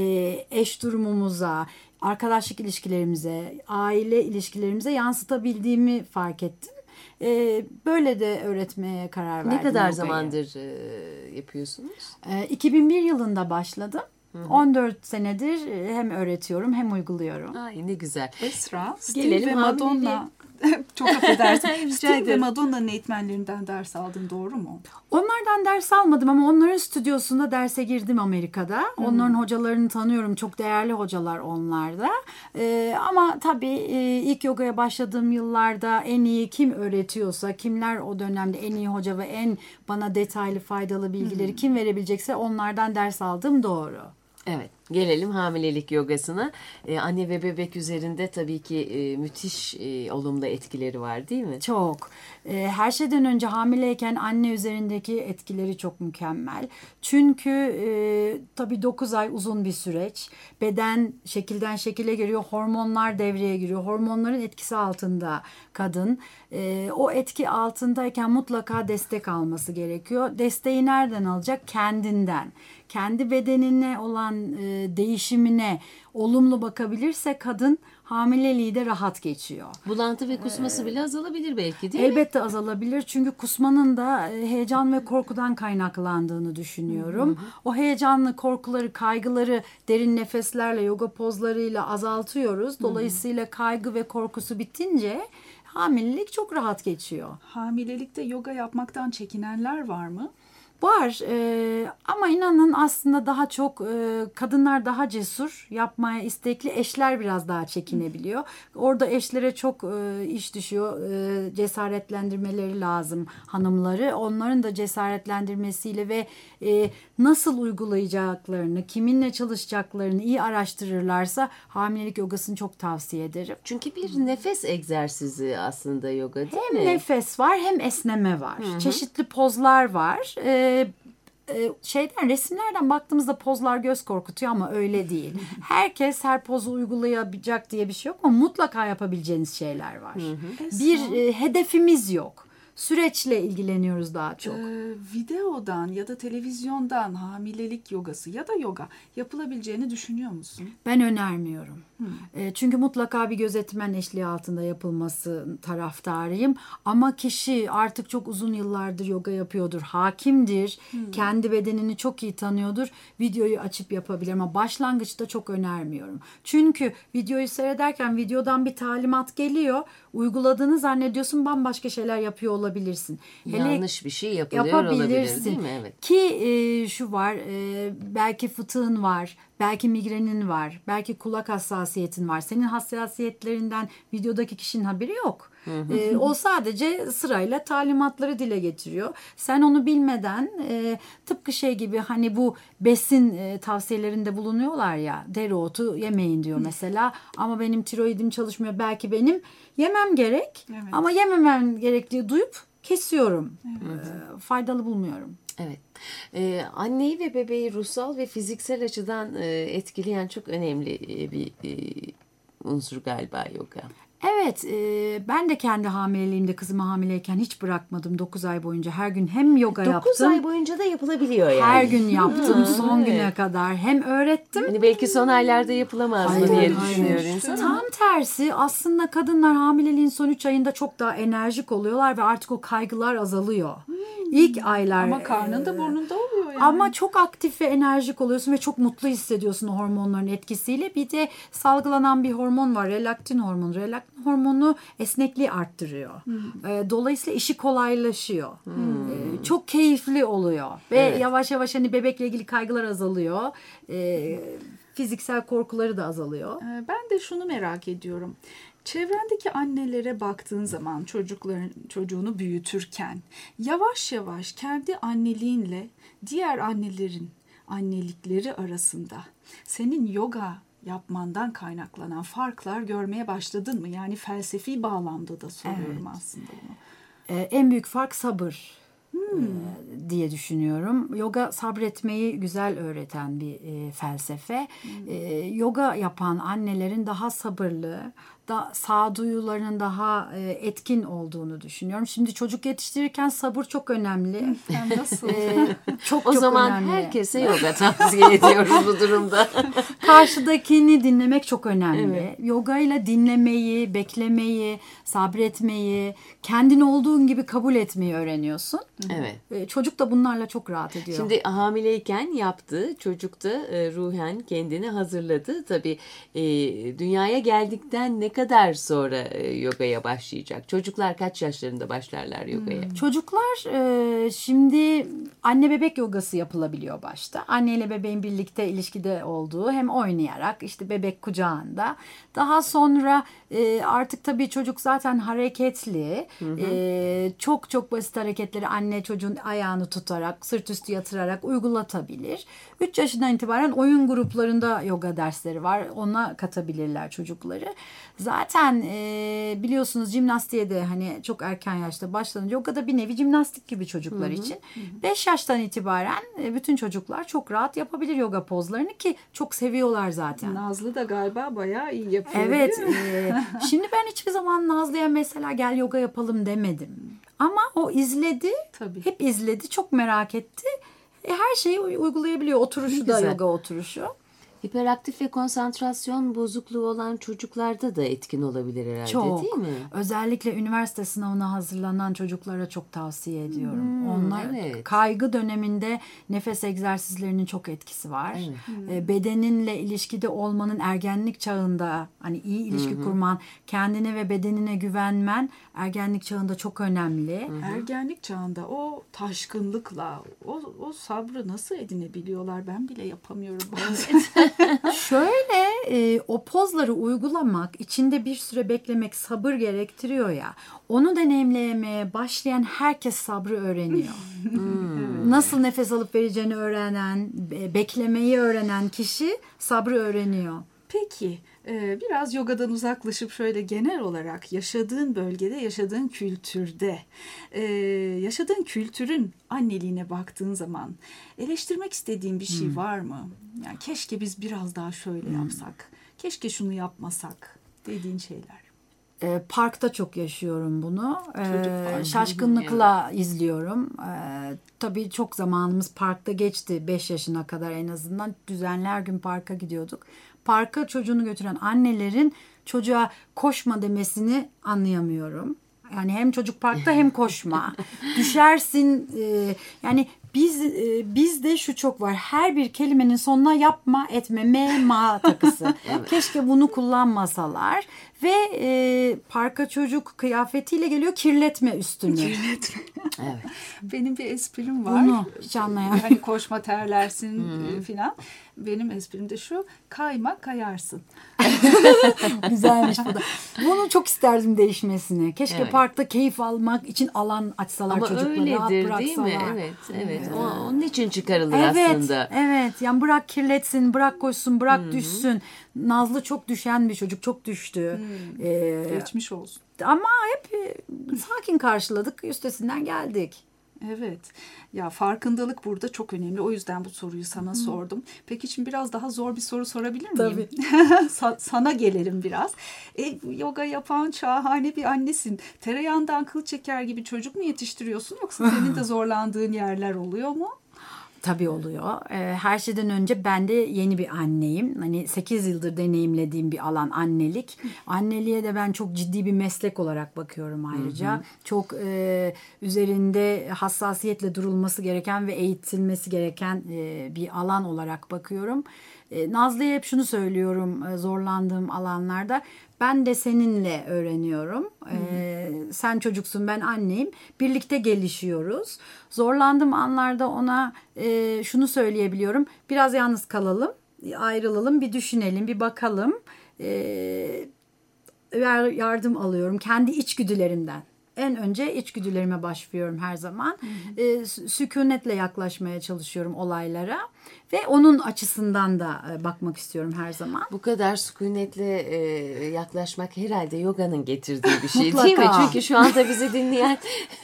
[SPEAKER 8] eş durumumuza, arkadaşlık ilişkilerimize, aile ilişkilerimize yansıtabildiğimi fark ettim. Böyle de öğretmeye karar verdim.
[SPEAKER 2] Ne kadar
[SPEAKER 8] yogayı.
[SPEAKER 2] zamandır yapıyorsunuz?
[SPEAKER 8] iki bin bir yılında başladım. Hı-hı. on dört senedir hem öğretiyorum hem uyguluyorum.
[SPEAKER 2] Ay ne güzel.
[SPEAKER 6] Esra, Sting ve Madonna. Çok affedersin. Sting ve Madonna'nın eğitmenlerinden ders aldın, doğru mu?
[SPEAKER 8] Onlardan ders almadım ama onların stüdyosunda derse girdim Amerika'da. Hmm. Onların hocalarını tanıyorum. Çok değerli hocalar onlar da. Ee, ama tabii e, ilk yogaya başladığım yıllarda en iyi kim öğretiyorsa, kimler o dönemde en iyi hoca ve en bana detaylı faydalı bilgileri hmm. kim verebilecekse onlardan ders aldım, doğru.
[SPEAKER 2] Evet, gelelim hamilelik yogasına. Ee, anne ve bebek üzerinde tabii ki e, müthiş e, olumlu etkileri var, değil mi?
[SPEAKER 8] Çok. E, her şeyden önce hamileyken anne üzerindeki etkileri çok mükemmel. Çünkü e, tabii dokuz ay uzun bir süreç. Beden şekilden şekile giriyor, hormonlar devreye giriyor. Hormonların etkisi altında kadın. E, o etki altındayken mutlaka destek alması gerekiyor. Desteği nereden alacak? Kendinden. Kendi bedenine olan e, değişimine olumlu bakabilirse kadın hamileliği de rahat geçiyor.
[SPEAKER 2] Bulantı ve kusması ee, bile azalabilir belki, değil
[SPEAKER 8] elbette
[SPEAKER 2] mi?
[SPEAKER 8] Elbette azalabilir çünkü kusmanın da heyecan ve korkudan kaynaklandığını düşünüyorum. Hı hı. O heyecanlı korkuları, kaygıları derin nefeslerle, yoga pozlarıyla azaltıyoruz. Dolayısıyla hı hı. kaygı ve korkusu bitince hamilelik çok rahat geçiyor.
[SPEAKER 6] Hamilelikte yoga yapmaktan çekinenler var mı?
[SPEAKER 8] Var e, ama inanın aslında daha çok e, kadınlar daha cesur, yapmaya istekli, eşler biraz daha çekinebiliyor. Orada eşlere çok e, iş düşüyor, e, cesaretlendirmeleri lazım hanımları. Onların da cesaretlendirmesiyle ve e, nasıl uygulayacaklarını, kiminle çalışacaklarını iyi araştırırlarsa hamilelik yogasını çok tavsiye ederim.
[SPEAKER 2] Çünkü bir nefes egzersizi aslında yoga, değil
[SPEAKER 8] hem
[SPEAKER 2] mi?
[SPEAKER 8] Hem nefes var hem esneme var. Hı hı. Çeşitli pozlar var. E, e, şeyden resimlerden baktığımızda pozlar göz korkutuyor ama öyle değil. Herkes her pozu uygulayabilecek diye bir şey yok ama mutlaka yapabileceğiniz şeyler var. Bir e, hedefimiz yok. Süreçle ilgileniyoruz daha çok.
[SPEAKER 6] Ee, videodan ya da televizyondan hamilelik yogası ya da yoga yapılabileceğini düşünüyor musun?
[SPEAKER 8] Ben önermiyorum. E, çünkü mutlaka bir gözetmen eşliği altında yapılması taraftarıyım. Ama kişi artık çok uzun yıllardır yoga yapıyordur, hakimdir, kendi bedenini çok iyi tanıyordur. Videoyu açıp yapabilir ama başlangıçta çok önermiyorum. Çünkü videoyu seyrederken videodan bir talimat geliyor. Uyguladığını zannediyorsun, bambaşka şeyler yapıyor olabilirsin.
[SPEAKER 2] Yanlış bir şey yapılıyor olabilir değil mi? Evet.
[SPEAKER 8] Ki e, şu var, e, belki fıtığın var, belki migrenin var, belki kulak hassasiyetin var. Senin hassasiyetlerinden videodaki kişinin haberi yok. E, o sadece sırayla talimatları dile getiriyor. Sen onu bilmeden e, tıpkı şey gibi, hani bu besin e, tavsiyelerinde bulunuyorlar ya, dereotu yemeyin diyor mesela. Ama benim tiroidim çalışmıyor, belki benim yemem gerek.
[SPEAKER 6] Evet.
[SPEAKER 8] Ama yememem gerektiği duyup kesiyorum. E, faydalı bulmuyorum.
[SPEAKER 2] Evet. Ee, anneyi ve bebeği ruhsal ve fiziksel açıdan e, etkileyen çok önemli e, bir e, unsur galiba yoga.
[SPEAKER 8] Evet, e, ben de kendi hamileliğimde, kızımı hamileyken hiç bırakmadım. dokuz ay boyunca her gün hem yoga yaptım.
[SPEAKER 2] dokuz ay boyunca da yapılabiliyor yani.
[SPEAKER 8] Her gün yaptım
[SPEAKER 2] Hı,
[SPEAKER 8] son
[SPEAKER 2] evet.
[SPEAKER 8] güne kadar. Hem öğrettim.
[SPEAKER 2] Hani belki son aylarda yapılamaz mı
[SPEAKER 8] Hayır,
[SPEAKER 2] diye
[SPEAKER 8] hayır.
[SPEAKER 2] düşünüyor insan.
[SPEAKER 8] Tam tersi, aslında kadınlar hamileliğin son üç ayında çok daha enerjik oluyorlar ve artık o kaygılar azalıyor. İlk aylar.
[SPEAKER 6] Ama karnında
[SPEAKER 8] e,
[SPEAKER 6] burnunda oluyor yani.
[SPEAKER 8] Ama çok aktif ve enerjik oluyorsun ve çok mutlu hissediyorsun o hormonların etkisiyle. Bir de salgılanan bir hormon var, relaktin hormonu. Relaktin hormonu esnekliği arttırıyor. E, Dolayısıyla işi kolaylaşıyor. E, Çok keyifli oluyor. Ve
[SPEAKER 2] Evet.
[SPEAKER 8] yavaş yavaş hani bebekle ilgili kaygılar azalıyor. E, Fiziksel korkuları da azalıyor.
[SPEAKER 6] Ee, Ben de şunu merak ediyorum. Çevrendeki annelere baktığın zaman çocukların çocuğunu büyütürken yavaş yavaş kendi anneliğinle diğer annelerin annelikleri arasında senin yoga yapmandan kaynaklanan farklar görmeye başladın mı? Yani felsefi bağlamda da soruyorum aslında bunu.
[SPEAKER 8] Ee, en büyük fark sabır e, diye düşünüyorum. Yoga sabretmeyi güzel öğreten bir e, felsefe. E, yoga yapan annelerin daha sabırlı, da sağduyularının daha e, etkin olduğunu düşünüyorum. Şimdi çocuk yetiştirirken sabır çok önemli.
[SPEAKER 6] Yani nasıl?
[SPEAKER 8] E, çok
[SPEAKER 2] O
[SPEAKER 8] çok
[SPEAKER 2] zaman
[SPEAKER 8] önemli.
[SPEAKER 2] herkese yoga tavsiye ediyoruz bu durumda.
[SPEAKER 8] Karşıdakini dinlemek çok önemli.
[SPEAKER 2] Evet.
[SPEAKER 8] Yoga ile dinlemeyi, beklemeyi, sabretmeyi, kendin olduğun gibi kabul etmeyi öğreniyorsun.
[SPEAKER 2] Evet.
[SPEAKER 8] E, Çocuk da bunlarla çok rahat ediyor.
[SPEAKER 2] Şimdi hamileyken yaptı, çocuk da e, ruhen kendini hazırladı. Tabii e, dünyaya geldikten ne kadar sonra e, yogaya başlayacak? Çocuklar kaç yaşlarında başlarlar yogaya?
[SPEAKER 8] Çocuklar e, şimdi anne bebek yogası yapılabiliyor başta. Anne ile bebeğin birlikte ilişkide olduğu, hem oynayarak işte bebek kucağında. Daha sonra e, artık tabii çocuk zaten hareketli. E, çok çok basit hareketleri anne çocuğun ayağını tutarak, sırt üstü yatırarak uygulatabilir. üç yaşından itibaren oyun gruplarında yoga dersleri var. Ona katabilirler çocukları. Zaten e, biliyorsunuz jimnastiğe de hani çok erken yaşta başlanıyor. Yoga da bir nevi jimnastik gibi çocuklar için. beş yaştan itibaren e, bütün çocuklar çok rahat yapabilir yoga pozlarını ki çok seviyorlar zaten.
[SPEAKER 6] Nazlı da galiba bayağı iyi yapıyor.
[SPEAKER 8] Evet.
[SPEAKER 6] değil mi?
[SPEAKER 8] e, şimdi ben hiçbir zaman Nazlı'ya mesela gel yoga yapalım demedim. Ama o izledi.
[SPEAKER 6] Tabii.
[SPEAKER 8] Hep izledi. Çok merak etti. E, her şeyi uy- uygulayabiliyor. Oturuşu da
[SPEAKER 2] güzel.
[SPEAKER 8] yoga oturuşu.
[SPEAKER 2] Hiperaktif ve konsantrasyon bozukluğu olan çocuklarda da etkin olabilir herhalde
[SPEAKER 8] Çok.
[SPEAKER 2] değil mi?
[SPEAKER 8] Özellikle üniversite sınavına hazırlanan çocuklara çok tavsiye ediyorum. Onlar
[SPEAKER 2] evet.
[SPEAKER 8] kaygı döneminde nefes egzersizlerinin çok etkisi var. E, Bedeninle ilişkide olmanın ergenlik çağında, hani iyi ilişki kurman, kendine ve bedenine güvenmen ergenlik çağında çok önemli.
[SPEAKER 6] Ergenlik çağında o taşkınlıkla, o, o sabrı nasıl edinebiliyorlar? Ben bile yapamıyorum bazen.
[SPEAKER 8] Şöyle e, o pozları uygulamak, içinde bir süre beklemek sabır gerektiriyor ya. Onu deneyimlemeye başlayan herkes sabrı öğreniyor. Nasıl nefes alıp vereceğini öğrenen, be- beklemeyi öğrenen kişi sabrı öğreniyor.
[SPEAKER 6] Peki Ee, biraz yogadan uzaklaşıp şöyle genel olarak yaşadığın bölgede, yaşadığın kültürde, e, yaşadığın kültürün anneliğine baktığın zaman eleştirmek istediğin bir şey var mı? Yani keşke biz biraz daha şöyle yapsak, keşke şunu yapmasak dediğin şeyler.
[SPEAKER 8] E, parkta çok yaşıyorum bunu.
[SPEAKER 2] Çocuk
[SPEAKER 8] E,
[SPEAKER 2] parkı.
[SPEAKER 8] şaşkınlıkla izliyorum. E, tabii çok zamanımız parkta geçti. beş yaşına kadar en azından düzenli her gün parka gidiyorduk. Parka çocuğunu götüren annelerin çocuğa koşma demesini anlayamıyorum. Yani hem çocuk parkta hem koşma. Düşersin. E, yani biz e, bizde şu çok var. Her bir kelimenin sonuna yapma, etme, me, ma takısı. Evet. Keşke bunu kullanmasalar. Ve e, parka çocuk kıyafetiyle geliyor, kirletme üstünü.
[SPEAKER 6] Kirletme.
[SPEAKER 2] Evet.
[SPEAKER 6] Benim bir esprim var.
[SPEAKER 8] Bunu hiç anlayamıyorum.
[SPEAKER 6] Hani koşma terlersin filan. Benim esprim de şu: kayma kayarsın.
[SPEAKER 8] Güzelmiş bu da. Bunu çok isterdim değişmesini. Keşke
[SPEAKER 2] Evet.
[SPEAKER 8] parkta keyif almak için alan açsalar,
[SPEAKER 2] Ama
[SPEAKER 8] çocukları rahat
[SPEAKER 2] öyledir
[SPEAKER 8] bıraksalar.
[SPEAKER 2] değil mi? Evet, evet. O, onun için çıkarılır
[SPEAKER 8] Evet,
[SPEAKER 2] aslında.
[SPEAKER 8] evet. Yani bırak kirletsin, bırak koşsun, bırak düşsün. Nazlı çok düşen bir çocuk, çok düştü. Ee,
[SPEAKER 6] Geçmiş olsun.
[SPEAKER 8] ama hep e, sakin karşıladık, üstesinden geldik.
[SPEAKER 6] Evet. Ya farkındalık burada çok önemli. O yüzden bu soruyu sana sordum. Peki şimdi biraz daha zor bir soru sorabilir miyim?
[SPEAKER 8] Tabii.
[SPEAKER 6] Sa- sana gelelim biraz. E, yoga yapan şahane bir annesin. Tereyağından kıl çeker gibi çocuk mu yetiştiriyorsun, yoksa senin de zorlandığın yerler oluyor mu?
[SPEAKER 8] Tabii oluyor. Ee, Her şeyden önce ben de yeni bir anneyim. Hani sekiz yıldır deneyimlediğim bir alan annelik. Anneliğe de ben çok ciddi bir meslek olarak bakıyorum ayrıca. Hı hı. Çok e, üzerinde hassasiyetle durulması gereken ve eğitilmesi gereken e, bir alan olarak bakıyorum. E, Nazlı'ya hep şunu söylüyorum e, zorlandığım alanlarda. Ben de seninle öğreniyorum. Ee, sen çocuksun, ben anneyim. Birlikte gelişiyoruz. Zorlandığım anlarda ona e, şunu söyleyebiliyorum. Biraz yalnız kalalım, ayrılalım, bir düşünelim, bir bakalım. Ee, yardım alıyorum kendi içgüdülerimden. En önce içgüdülerime başvuruyorum her zaman. E, sükunetle yaklaşmaya çalışıyorum olaylara. Ve onun açısından da e, bakmak istiyorum her zaman.
[SPEAKER 2] Bu kadar sükunetle e, yaklaşmak herhalde yoganın getirdiği bir şey
[SPEAKER 8] Mutlaka.
[SPEAKER 2] değil mi? Çünkü şu anda bizi dinleyen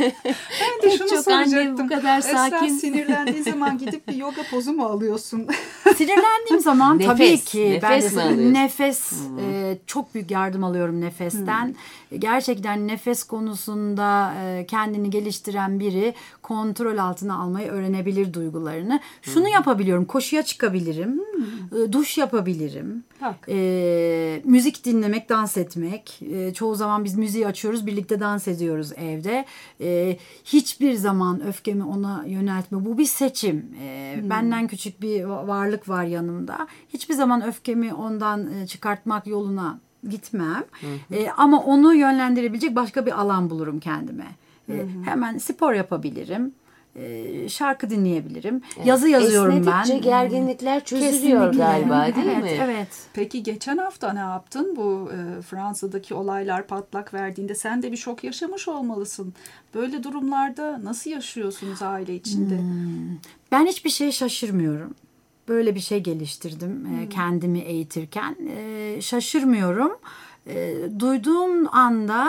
[SPEAKER 6] Ben de şunu
[SPEAKER 2] çok annem
[SPEAKER 6] soracaktım.
[SPEAKER 2] bu kadar
[SPEAKER 6] Esra
[SPEAKER 2] sakin.
[SPEAKER 6] sinirlendiği zaman gidip bir yoga pozu mu alıyorsun?
[SPEAKER 8] Sinirlendiğim zaman
[SPEAKER 2] Nefes,
[SPEAKER 8] tabii ki ben
[SPEAKER 2] nefes
[SPEAKER 8] de
[SPEAKER 2] mi alıyorsun?
[SPEAKER 8] nefes e, çok büyük yardım alıyorum nefesten. Gerçekten nefes konusunda e, kendini geliştiren biri kontrol altına almayı öğrenebilir duygularını. Şunu yapabiliyorum. Koşuya çıkabilirim. E, duş yapabilirim. E, müzik dinlemek, dans etmek. E, çoğu zaman biz müziği açıyoruz, birlikte dans ediyoruz evde. E, hiçbir zaman öfkemi ona yöneltme. Bu bir seçim. E, hmm. Benden küçük bir varlık var yanımda. Hiçbir zaman öfkemi ondan çıkartmak yoluna gitmem. Hı hı. E, ama onu yönlendirebilecek başka bir alan bulurum kendime. E, hı hı. Hemen spor yapabilirim. E, şarkı dinleyebilirim. Evet. Yazı yazıyorum ben.
[SPEAKER 2] Esnedikçe gerginlikler çözülüyor
[SPEAKER 8] Kesinlikle.
[SPEAKER 2] galiba değil
[SPEAKER 8] evet,
[SPEAKER 2] mi?
[SPEAKER 8] Evet.
[SPEAKER 6] Peki geçen hafta ne yaptın? Bu e, Fransa'daki olaylar patlak verdiğinde sen de bir şok yaşamış olmalısın. Böyle durumlarda nasıl yaşıyorsunuz aile içinde?
[SPEAKER 8] Hmm. Ben hiçbir şeye şaşırmıyorum. Böyle bir şey geliştirdim hmm. kendimi eğitirken. E, şaşırmıyorum. E, duyduğum anda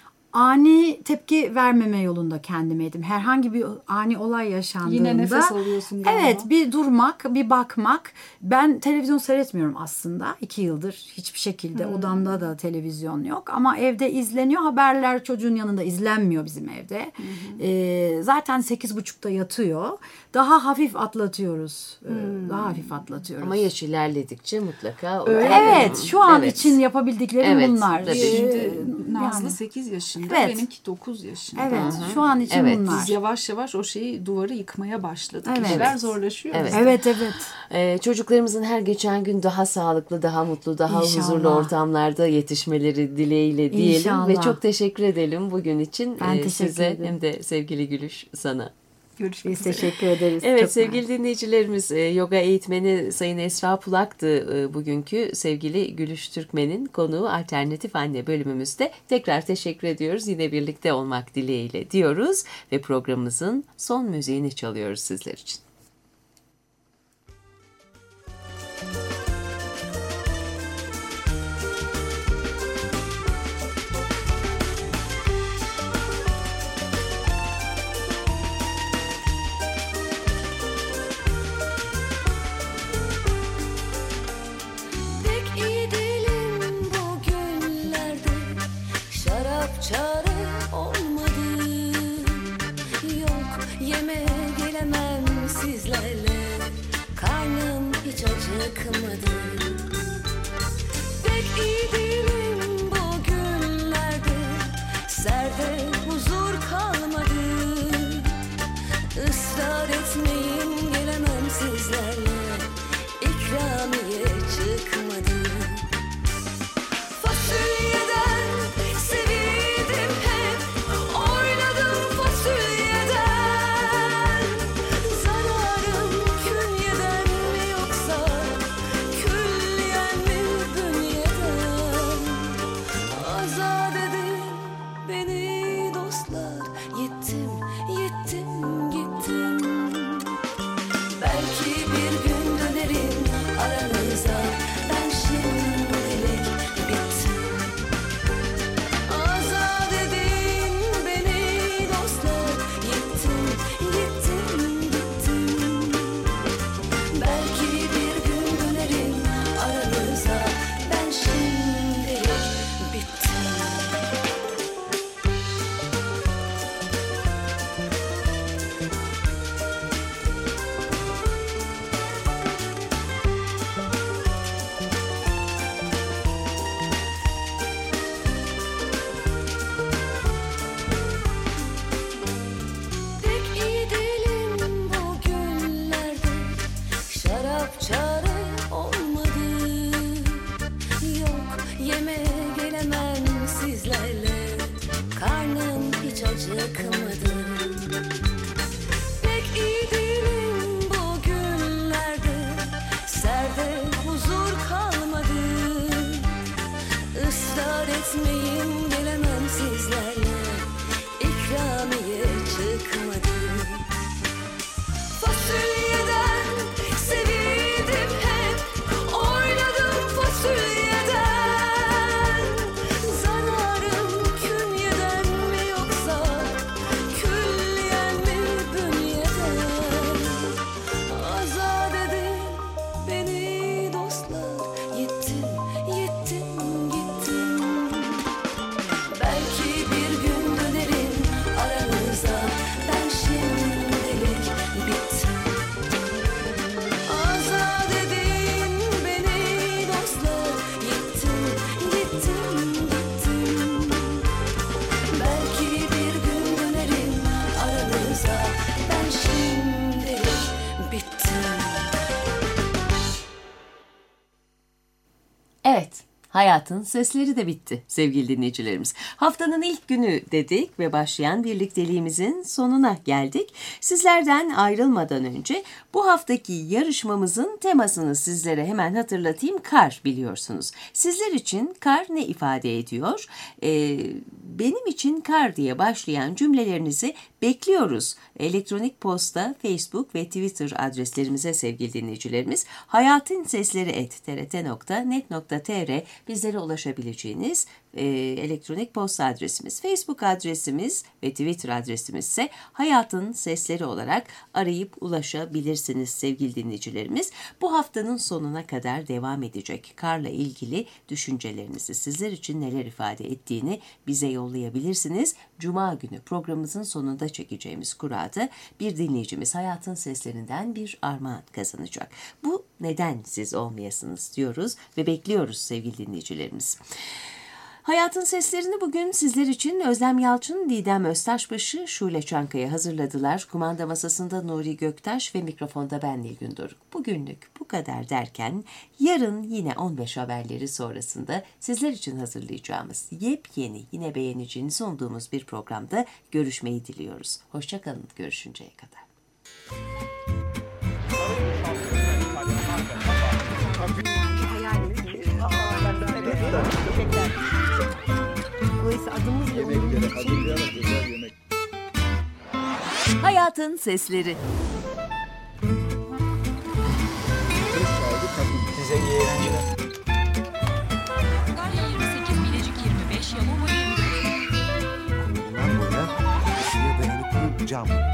[SPEAKER 8] ani tepki vermeme yolunda kendime edim. Herhangi bir ani olay yaşandığında.
[SPEAKER 6] Yine nefes alıyorsun galiba.
[SPEAKER 8] Evet, bir durmak, bir bakmak. Ben televizyon seyretmiyorum aslında. İki yıldır hiçbir şekilde hmm. odamda da televizyon yok. Ama evde izleniyor. Haberler çocuğun yanında izlenmiyor bizim evde. Hmm. Ee, zaten sekiz buçukta yatıyor. Daha hafif atlatıyoruz. Hmm. Daha hafif atlatıyoruz.
[SPEAKER 2] Ama yaş ilerledikçe mutlaka.
[SPEAKER 8] Öyle evet, şu an
[SPEAKER 2] evet.
[SPEAKER 8] için yapabildiklerim
[SPEAKER 2] evet,
[SPEAKER 8] bunlar.
[SPEAKER 2] Tabii.
[SPEAKER 6] Şimdi Nazlı
[SPEAKER 8] yani.
[SPEAKER 6] sekiz yaşında,
[SPEAKER 8] evet.
[SPEAKER 6] benimki dokuz yaşında.
[SPEAKER 8] Evet,
[SPEAKER 2] Hı-hı.
[SPEAKER 8] şu an için
[SPEAKER 2] evet.
[SPEAKER 8] bunlar.
[SPEAKER 6] Biz yavaş yavaş o şeyi, duvarı yıkmaya başladık.
[SPEAKER 8] Evet.
[SPEAKER 6] İşler zorlaşıyor.
[SPEAKER 2] Evet,
[SPEAKER 8] evet. evet.
[SPEAKER 2] Ee, çocuklarımızın her geçen gün daha sağlıklı, daha mutlu, daha
[SPEAKER 8] İnşallah.
[SPEAKER 2] huzurlu ortamlarda yetişmeleri dileğiyle diyelim.
[SPEAKER 8] İnşallah.
[SPEAKER 2] Ve çok teşekkür edelim bugün için.
[SPEAKER 8] Ben
[SPEAKER 2] ee,
[SPEAKER 8] teşekkür
[SPEAKER 2] size
[SPEAKER 8] ederim.
[SPEAKER 2] hem de sevgili Gülüş sana.
[SPEAKER 6] Görüşmek
[SPEAKER 8] Biz
[SPEAKER 6] üzere.
[SPEAKER 8] teşekkür ederiz.
[SPEAKER 2] Evet
[SPEAKER 8] Çok
[SPEAKER 2] sevgili
[SPEAKER 8] mersi.
[SPEAKER 2] dinleyicilerimiz, yoga eğitmeni Sayın Esra Pulak'tı e, bugünkü sevgili Gülüş Türkmen'in konuğu Alternatif Anne bölümümüzde. Tekrar teşekkür ediyoruz. Yine birlikte olmak dileğiyle diyoruz ve programımızın son müziğini çalıyoruz sizler için.
[SPEAKER 3] çare olmadı. Yok, yemeğe gelemem sizlerle, karnım hiç acıkmadı. Pek iyi değilim bugünlerde, serde huzur kalmadı. Israr etmeyin, gelemem sizlerle, ikramiye çıkmadı. Fasulyeden sevildim hep, oynadım fasulyeden. Zararım künyeden mi yoksa külliyen mi bünyeden? Azat edin beni dostlar, yettim yettim gittim. Belki bir gün dönerim aranıza, ben şimdilik bittim. Azat edin beni dostlar, yettim yettim gittim. Belki bir gün dönerim aranıza, ben şimdilik bittim. Pek iyi değilim bugünlerde, şarap çare olmadı. Yok, yemeğe gelemem sizlerle, karnım hiç acıkmadı. Pek iyi değilim bugünlerde, serde huzur kalmadı. Israr etmeyin, gelemem sizlerle, ikramiye çıkmadı. Fasulyeden sevildim hep, oynadım fasulyeden. Zararım künyeden mi yoksa külliyen mi bünyeden? Azat edin beni dostlar, yettim yettim gittim. Belki bir gün dönerim aranıza, ben şimdilik bittim. Azat edin beni dostlar, yettim yettim gittim. Belki bir gün dönerim aranıza, ben şimdilik bittim.
[SPEAKER 2] Evet, hayatın sesleri de bitti sevgili dinleyicilerimiz. Haftanın ilk günü dedik ve başlayan birlikteliğimizin sonuna geldik. Sizlerden ayrılmadan önce bu haftaki yarışmamızın temasını sizlere hemen hatırlatayım. Kar, biliyorsunuz. Sizler için kar ne ifade ediyor? Ee, benim için kar diye başlayan cümlelerinizi bekliyoruz. Elektronik posta, Facebook ve Twitter adreslerimize sevgili dinleyicilerimiz. hayatın sesleri et t r t nokta net nokta t r bizlere ulaşabileceğiniz e, elektronik posta adresimiz. Facebook adresimiz ve Twitter adresimiz ise Hayatın Sesleri olarak arayıp ulaşabilirsiniz sevgili dinleyicilerimiz. Bu haftanın sonuna kadar devam edecek karla ilgili düşüncelerinizi, sizler için neler ifade ettiğini bize yollayabilirsiniz. Cuma günü programımızın sonunda çekeceğimiz kurada bir dinleyicimiz Hayatın Seslerinden bir armağan kazanacak. Bu neden siz olmayasınız diyoruz ve bekliyoruz sevgili dinleyicilerimiz. Hayatın Seslerini bugün sizler için Özlem Yalçın, Didem Öztaşbaşı, Şule Çankaya hazırladılar. Kumanda masasında Nuri Göktaş ve mikrofonda ben Nilgün Doruk. Bugünlük bu kadar derken yarın yine on beş haberleri sonrasında sizler için hazırlayacağımız yepyeni, yine beğeneceğiniz sunduğumuz bir programda görüşmeyi diliyoruz. Hoşçakalın, görüşünceye kadar. Hayatın Sesleri.
[SPEAKER 9] Size iyi eğlenceler.
[SPEAKER 10] Antalya yirmi sekiz, Bilecik yirmi beş, Yalova yirmi dört.
[SPEAKER 11] Bundan böyle ısıya dayanıklı cam